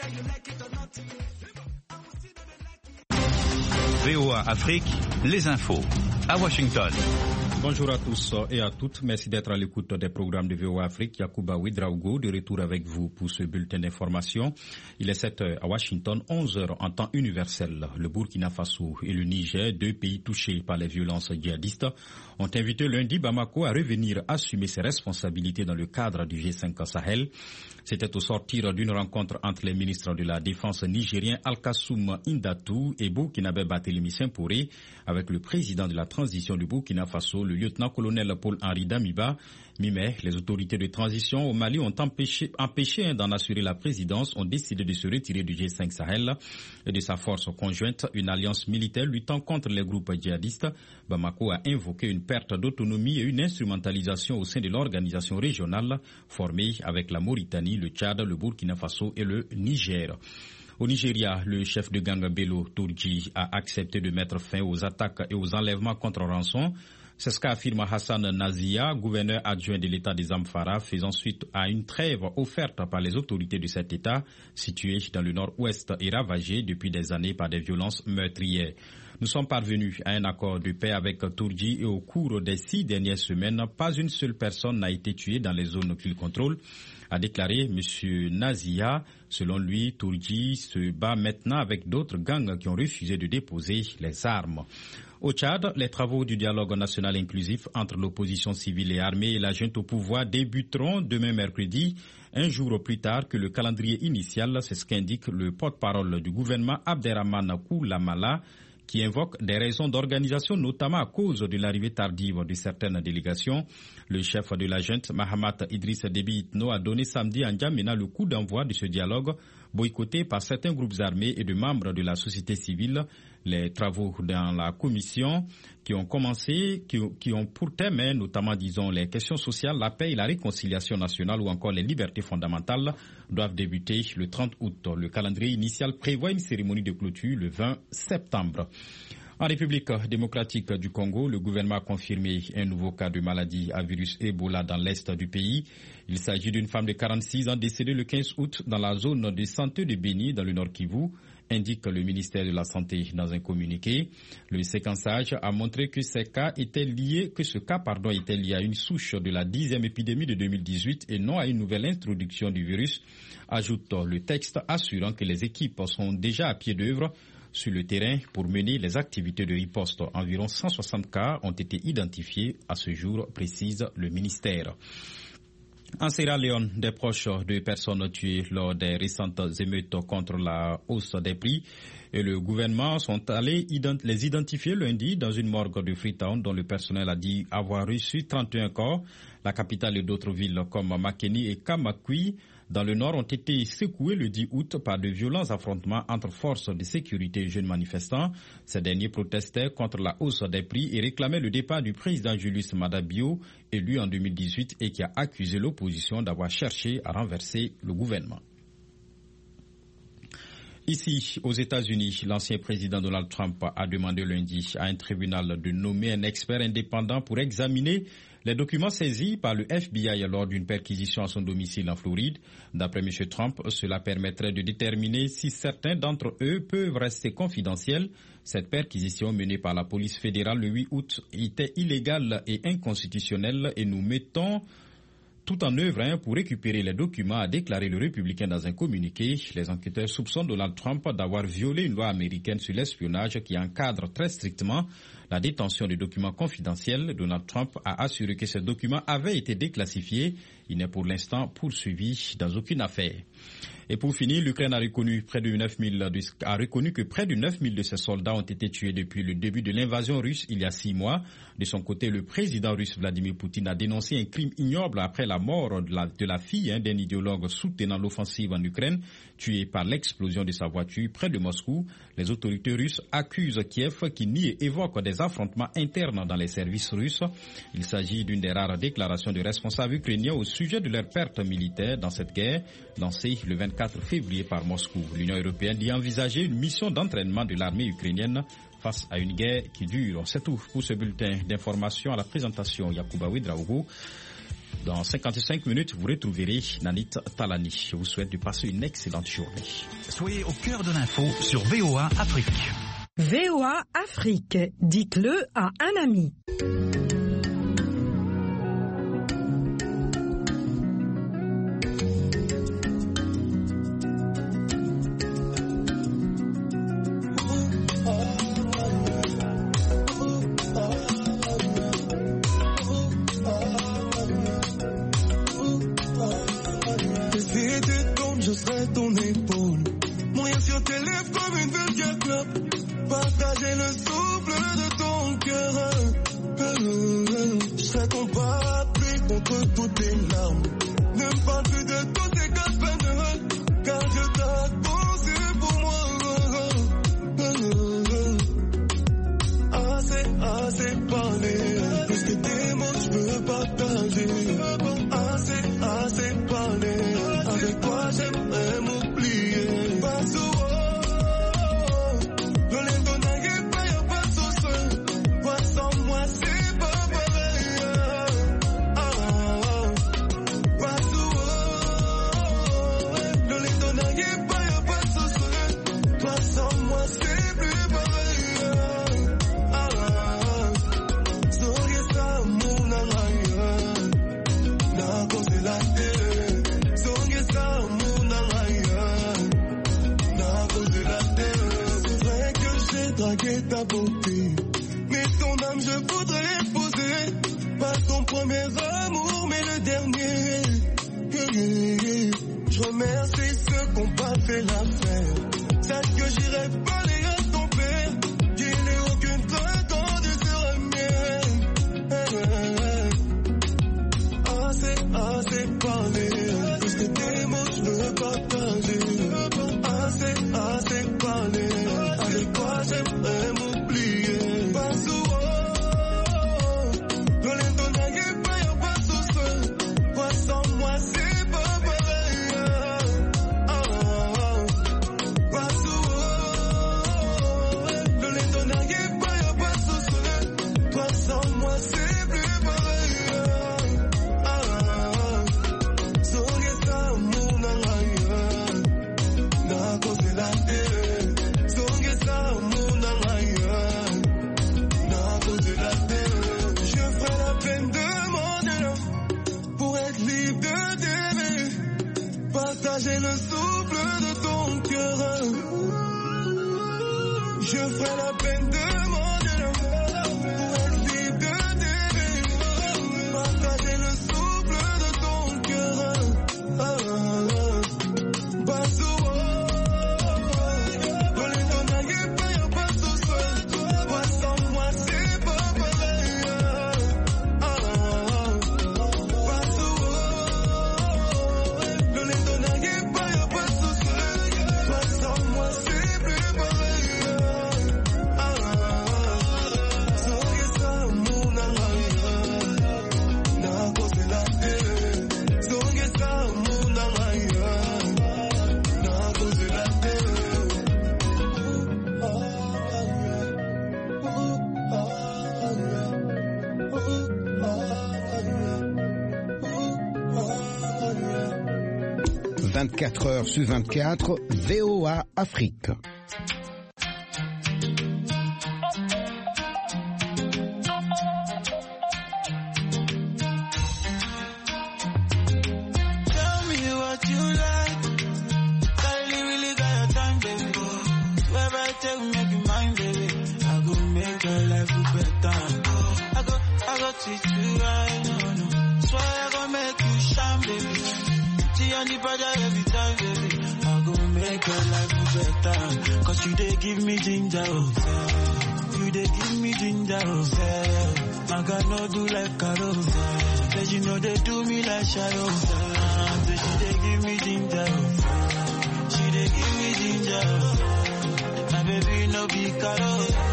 VOA Afrique, les infos à Washington. Bonjour à tous et à toutes. Merci d'être à l'écoute des programmes de VOA Afrique. Yacouba Ouedraogo, de retour avec vous pour ce bulletin d'information. Il est 7h à Washington, 11h en temps universel. Le Burkina Faso et le Niger, deux pays touchés par les violences djihadistes, ont invité lundi Bamako à revenir assumer ses responsabilités dans le cadre du G5 Sahel. C'était au sortir d'une rencontre entre les ministres de la Défense nigériens Al-Kassoum Indatou et Burkinabé Barthélémy Sempore avec le président de la transition du Burkina Faso, le lieutenant-colonel Paul-Henri Damiba. Mi-mai, les autorités de transition au Mali ont empêché d'en assurer la présidence, ont décidé de se retirer du G5 Sahel et de sa force conjointe, une alliance militaire luttant contre les groupes djihadistes. Bamako a invoqué une perte d'autonomie et une instrumentalisation au sein de l'organisation régionale formée avec la Mauritanie, le Tchad, le Burkina Faso et le Niger. Au Nigeria, le chef de gang Bello Turji a accepté de mettre fin aux attaques et aux enlèvements contre rançon. C'est ce qu'a affirmé Hassan Nazia, gouverneur adjoint de l'État des Zamfara, faisant suite à une trêve offerte par les autorités de cet État, situé dans le nord-ouest et ravagé depuis des années par des violences meurtrières. Nous sommes parvenus à un accord de paix avec Turji et au cours des 6 dernières semaines, pas une seule personne n'a été tuée dans les zones qu'il contrôle, a déclaré M. Nazia. Selon lui, Turji se bat maintenant avec d'autres gangs qui ont refusé de déposer les armes. Au Tchad, les travaux du dialogue national inclusif entre l'opposition civile et armée et la junte au pouvoir débuteront demain mercredi, un jour plus tard que le calendrier initial. C'est ce qu'indique le porte-parole du gouvernement Abderrahmane Koulamala, qui invoque des raisons d'organisation, notamment à cause de l'arrivée tardive de certaines délégations. Le chef de la junte, Mahamat Idriss Déby Itno, a donné samedi à N'Djamena le coup d'envoi de ce dialogue, boycotté par certains groupes armés et de membres de la société civile. Les travaux dans la commission qui ont commencé, qui ont pour thème, notamment, disons, les questions sociales, la paix et la réconciliation nationale ou encore les libertés fondamentales, doivent débuter le 30 août. Le calendrier initial prévoit une cérémonie de clôture le 20 septembre. En République démocratique du Congo, le gouvernement a confirmé un nouveau cas de maladie à virus Ebola dans l'est du pays. Il s'agit d'une femme de 46 ans décédée le 15 août dans la zone de santé de Béni, dans le Nord Kivu, indique le ministère de la Santé dans un communiqué. Le séquençage a montré que ce cas était lié à une souche de la 10e épidémie de 2018 et non à une nouvelle introduction du virus, ajoute le texte, assurant que les équipes sont déjà à pied d'œuvre sur le terrain pour mener les activités de riposte. Environ 160 cas ont été identifiés à ce jour, précise le ministère. En Sierra Leone, des proches de personnes tuées lors des récentes émeutes contre la hausse des prix et le gouvernement sont allés les identifier lundi dans une morgue de Freetown dont le personnel a dit avoir reçu 31 corps. La capitale et d'autres villes comme Makeni et Kamakwi dans le nord ont été secouées le 10 août par de violents affrontements entre forces de sécurité et jeunes manifestants. Ces derniers protestaient contre la hausse des prix et réclamaient le départ du président Julius Maada Bio, élu en 2018 et qui a accusé l'opposition d'avoir cherché à renverser le gouvernement. Ici, aux États-Unis, l'ancien président Donald Trump a demandé lundi à un tribunal de nommer un expert indépendant pour examiner les documents saisis par le FBI lors d'une perquisition à son domicile en Floride. D'après M. Trump, cela permettrait de déterminer si certains d'entre eux peuvent rester confidentiels. Cette perquisition menée par la police fédérale le 8 août était illégale et inconstitutionnelle et nous mettons tout en œuvre pour récupérer les documents, a déclaré le républicain dans un communiqué. Les enquêteurs soupçonnent Donald Trump d'avoir violé une loi américaine sur l'espionnage qui encadre très strictement la détention de documents confidentiels. Donald Trump a assuré que ces documents avaient été déclassifiés. Il n'est pour l'instant poursuivi dans aucune affaire. Et pour finir, l'Ukraine a reconnu que près de 9000 de ses soldats ont été tués depuis le début de l'invasion russe il y a 6 mois. De son côté, le président russe Vladimir Poutine a dénoncé un crime ignoble après la mort de la fille d'un idéologue soutenant l'offensive en Ukraine, tuée par l'explosion de sa voiture près de Moscou. Les autorités russes accusent Kiev qui nie et évoque des affrontements internes dans les services russes. Il s'agit d'une des rares déclarations de responsables ukrainiens au sujet de leur perte militaire dans cette guerre, lancée le 24 février par Moscou. L'Union européenne dit envisager une mission d'entraînement de l'armée ukrainienne face à une guerre qui dure. C'est tout pour ce bulletin d'information. À la présentation, Yacouba Ouedraogo. Dans 55 minutes, vous retrouverez Nanit Talani. Je vous souhaite de passer une excellente journée. Soyez au cœur de l'info sur VOA Afrique. VOA Afrique, dites-le à un ami. Je serai ton épaule, mourir sur tes lèvres comme une vulgaire clope, partager le souffle de ton cœur. Je serai ton parapluie contre toutes tes larmes. Ne me parle plus de tous ces casse-peines de rêve, car je t'ai pensé pour moi. Assez parlé, plus que tes mots je peux partager. Assez parlé, avec toi j'aimerais m'oublier. Pas souvent, le lait ton aïe, pas y'a pas de sauce. Toi sans moi c'est pas pareil. Pas souvent, le lait ton aïe, pas y'a pas de sauce. Toi sans moi c'est plus pareil. Draguer ta beauté, mais ton âme je voudrais épouser. Pas ton premier amour, mais le dernier. Je remercie ceux qui n'ont pas fait l'affaire. Sache que j'irai parler à ton père, qu'il n'ait aucune crainte quand tu seras mienne. Assez parlé, plus que tes mots je veux partager. Assez parlé, avec toi j'aimerais m'oublier. Pas souvent, le lait ton aïe, pas y'a pas de sauce. Toi sans moi c'est pas pareil. Pas souvent, le lait ton aïe, pas y'a pas de sauce. Toi sans moi c'est plus pareil. Songeza mon aïe, na cause la terre. Songeza mon aïe, na cause la terre. Je ferai la peine de mon pour être libre de t'aimer. Partager le souffle de ton cœur. Je ferai la peine de mon pour être libre de t'aimer. Partager le souffle de ton cœur. Pas souvent, dans les ton aïe, pas y'a pas de sauce. Toi sans moi c'est pas pareil. Pas souvent, dans les ton aïe, pas y'a pas de sauce. Toi sans moi c'est plus pareil. Songeza mon aïe, na cause la terre. Songeza mon aïe. « 24 heures sur 24, VOA Afrique. Cause you dey give me ginger, oh. You dey give me ginger, oh. I got no do like Carol. Say you know they do me like Shadow. Say she dey give me ginger, oh. She dey give me ginger, oh. My baby no be Carol.